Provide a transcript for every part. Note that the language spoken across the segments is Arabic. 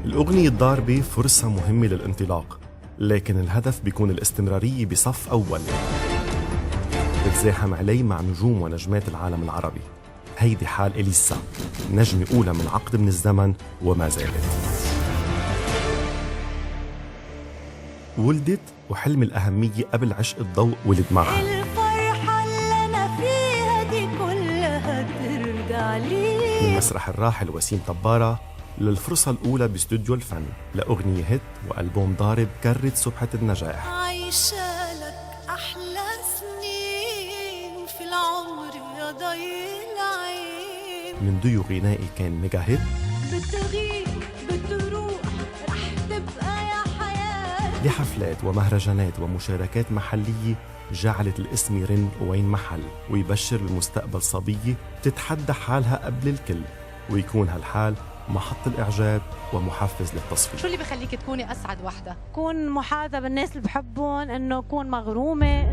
الأغنية الضاربة فرصة مهمة للانطلاق، لكن الهدف بيكون الاستمرارية بصف أول بتزاحم علي مع نجوم ونجمات العالم العربي. هيدي حال إليسا، نجمة أولى من عقد من الزمن وما زالت. ولدت وحلم الأهمية قبل عشق الضوء ولد معها. الفرحة اللي أنا فيها دي كلها ترجع لي. من مسرح الراحل وسيم طبارة للفرصة الأولى باستوديو الفن لأغنية هيت وألبوم ضارب كرت سبحة النجاح. عايشة لك أحلى سنين في العمر يا ضي العين. من ديو غنائي كان ميجا هيت، بتغيب بتروح رح تبقى يا حياة، لحفلات ومهرجانات ومشاركات محلية جعلت الاسم يرن وين محل ويبشر بمستقبل صبية تتحدى حالها قبل الكل، ويكون هالحال محط الإعجاب ومحفز للتصفيق. شو اللي بخليك تكوني أسعد وحدة؟ كون محاذة بالناس اللي بحبهم، إنه كون مغرومة.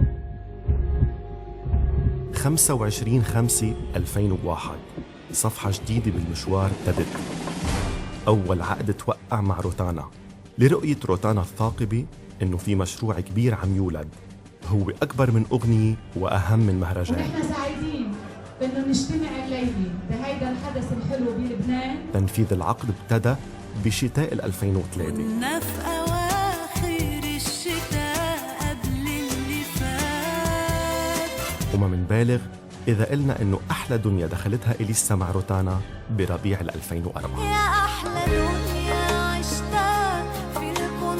25/5/2001 صفحة جديدة بالمشوار ابتدت. أول عقد توقع مع روتانا لرؤية روتانا الثاقبة إنه في مشروع كبير عم يولد، هو أكبر من أغنية وأهم من مهرجان. ونحن سعيدين بأنه نجتمع الليلة بهيدا الحدث الحلو بلبنان. تنفيذ العقد ابتدى بشتاء 2003. كنا في أواخر الشتاء قبل اللي فات. وما منبالغ إذا قلنا إنه أحلى دنيا دخلتها إليسا مع روتانا بربيع 2004. يا أحلى دنيا عشتها في الكون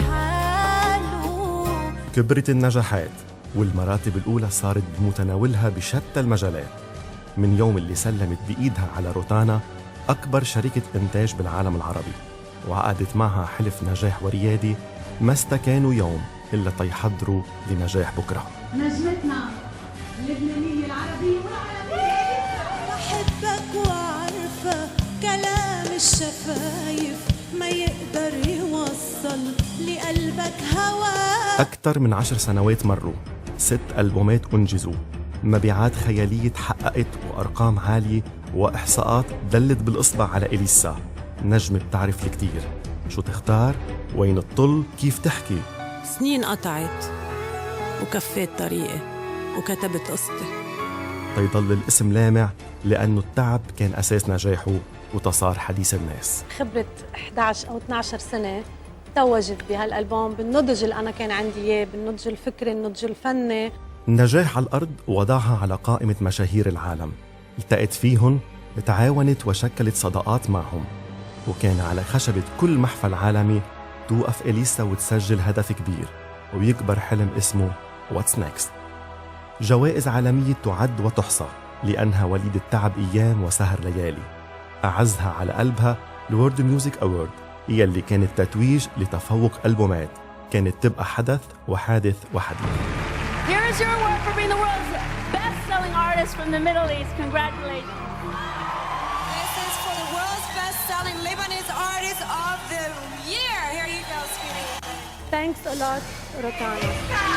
بحاله. كبرت النجاحات والمراتب الأولى صارت بمتناولها بشتى المجالات، من يوم اللي سلمت بإيدها على روتانا أكبر شركة إنتاج بالعالم العربي، وعقدت معها حلف نجاح وريادي ما استكانوا يوم إلا تيحضروا لنجاح بكرة. نجمتنا اللبنانية العربية والعربية. بحبك وعارفة كلام الشفايف ما يقدر يوصل لقلبك هواك. أكثر من 10 سنوات مروا، 6 ألبومات أنجزوا، مبيعات خيالية تحققت وأرقام عالية وإحصاءات دلت بالإصبع على إليسا، نجمة بتعرف الكتير، شو تختار، وين تطل، كيف تحكي. سنين قطعت وكفيت طريقي وكتبت قصتي. تيضل الاسم لامع لأنه التعب كان أساس نجاحه وتصار حديث الناس. خبرة 11 أو 12 سنة توجت بهالألبوم بالنضج اللي أنا كان عندي إياه، بالنضج الفكري، النضج الفني. النجاح على الأرض وضعها على قائمة مشاهير العالم، التقت فيهم، تعاونت وشكلت صداقات معهم، وكان على خشبة كل محفل عالمي توقف إليسا وتسجل هدف كبير ويكبر حلم اسمه What's Next. جوائز عالمية تعد وتحصى لأنها وليدة تعب أيام وسهر ليالي. أعزها على قلبها الورد ميوزك أورد، هي اللي كانت تتويج لتفوق ألبومات، كانت تبقى حدث وحادث وحديث. Here is your award for being the world's best-selling artist from the Middle East. Congratulations. This is for the world's best-selling Lebanese artist of the year. Here you go, sweetie. Thanks a lot روتانا.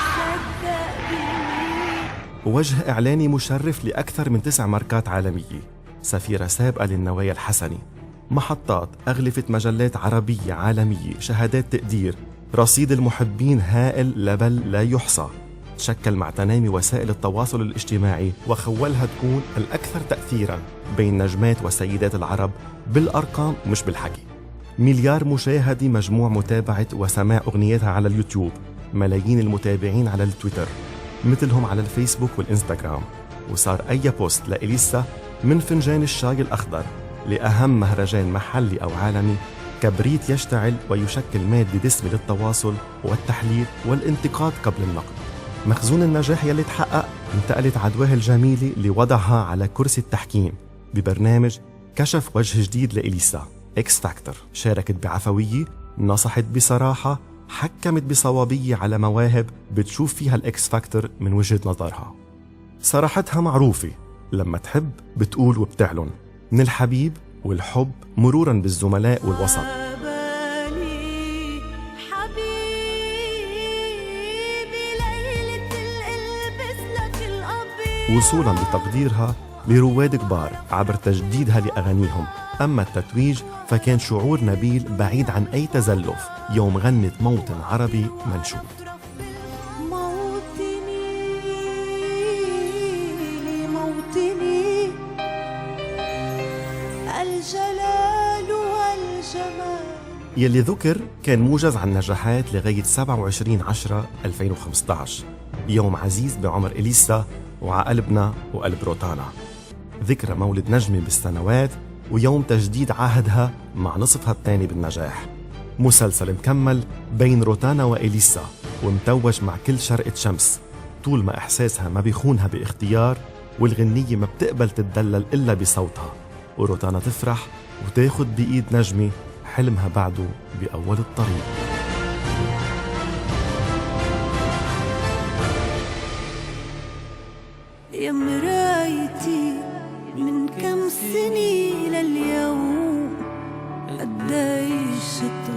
وجه إعلاني مشرف لأكثر من 9 ماركات عالمية، سفيرة سابقة للنوايا الحسني، محطات، أغلفة مجلات عربية عالمية، شهادات تقدير، رصيد المحبين هائل لبل لا يحصى. تشكل مع تنامي وسائل التواصل الاجتماعي وخولها تكون الأكثر تأثيراً بين نجمات وسيدات العرب بالأرقام مش بالحكي. 1 مليار مشاهدة مجموع متابعة وسماع أغنياتها على اليوتيوب، ملايين المتابعين على التويتر، مثلهم على الفيسبوك والإنستغرام. وصار أي بوست لإليسا من فنجان الشاي الأخضر لأهم مهرجان محلي أو عالمي كبريت يشتعل ويشكل مادة دسمة للتواصل والتحليل والانتقاد قبل النقد. مخزون النجاح يلي تحقق انتقلت عدواه الجميلة لوضعها على كرسي التحكيم ببرنامج كشف وجه جديد لإليسا إكس فاكتور. شاركت بعفوية، نصحت بصراحة، حكمت بصوابية على مواهب بتشوف فيها الإكس فاكتور من وجهة نظرها. صراحتها معروفة، لما تحب بتقول وبتعلن، من الحبيب والحب مرورا بالزملاء والوسط. وصولا بتقديرها لرواد كبار عبر تجديدها لأغانيهم أما التتويج فكان شعور نبيل بعيد عن أي تزلف يوم غنت موطن عربي منشود. موطني الجلال والجمال. يلي ذكر كان موجز عن نجاحات لغاية 27/10/2015، يوم عزيز بعمر إليسا وعقلبنا وقلب روتانا، ذكرى مولد نجمي بالسنوات، ويوم تجديد عهدها مع نصفها الثاني بالنجاح. مسلسل مكمل بين روتانا وإليسا ومتوج مع كل شرقة شمس، طول ما إحساسها ما بيخونها باختيار، والغنية ما بتقبل تتدلل إلا بصوتها، وروتانا تفرح وتاخد بإيد نجمي حلمها بعده بأول الطريق. يا مرايتي من كم سنة لليوم قديش